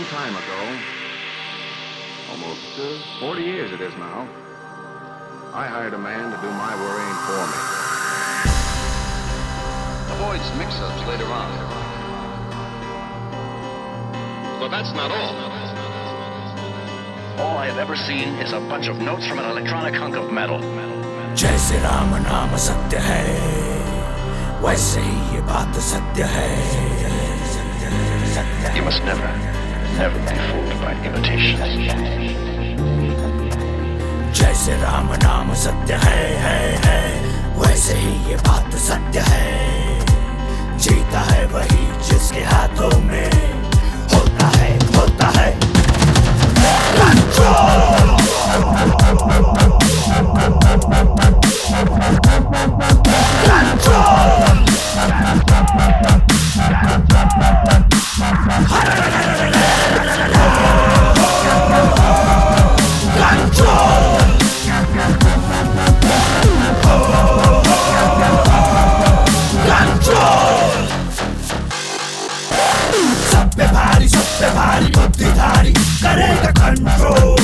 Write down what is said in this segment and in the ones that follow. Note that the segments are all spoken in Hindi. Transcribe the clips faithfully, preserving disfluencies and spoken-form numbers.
long time ago, almost uh, forty years it is now, I hired a man to do my worrying for me. Avoids mix-ups later on. But that's not all. All I have ever seen is a bunch of notes from an electronic hunk of metal. जैसे राम नाम सत्य है, वैसे ही ये बात सत्य है. You must never, never be fooled by imitation. जैसे राम नाम सत्य है, है, है, वैसे ही ये बात सत्य है. जीता है वही जिसके हाथों में होता है, होता है कंट्रोल. भारी बुद्धिधारी करेगा कंट्रोल.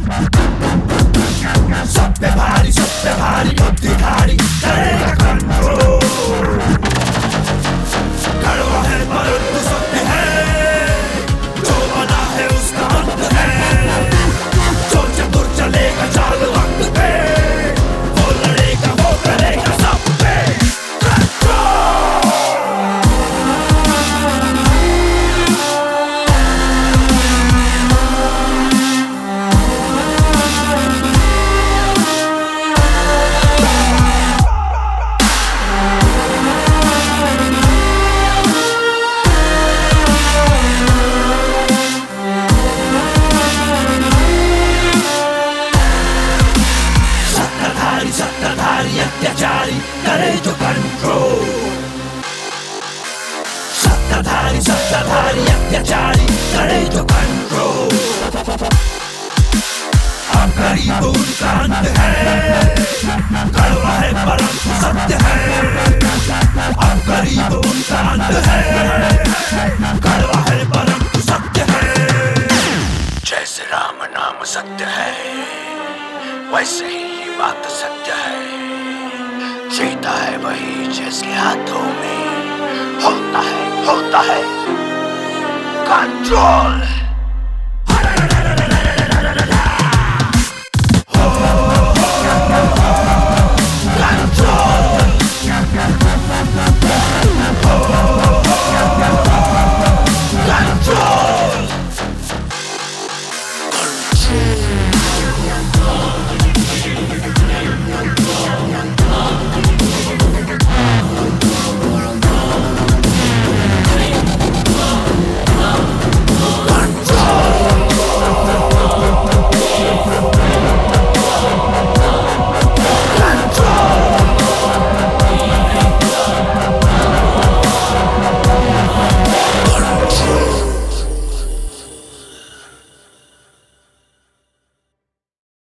सब पे भारी, सब पे भारी बुद्धिधारी करेगा कंट्रोल. कड़वा है परंतु सत्य है, जो बना है उसका अंत है. जो चतुर चलेगा चाल वक्त पे, वो लड़ेगा वो करेगा सब पे अत्याचारी करे जो कंट्रोल. सत्ताधारी सत्ताधारी अत्याचारी करे जो कंट्रोल. अब गरीब उनका अंत है, कड़वा है परंतु सत्य है. अब गरीब उनका अंत है, कड़वा है परंतु सत्य है. जैसे राम नाम सत्य है, वैसे ही ये बात सत्य है. जीता है वही जिसके हाथों में होता है, होता है कंट्रोल.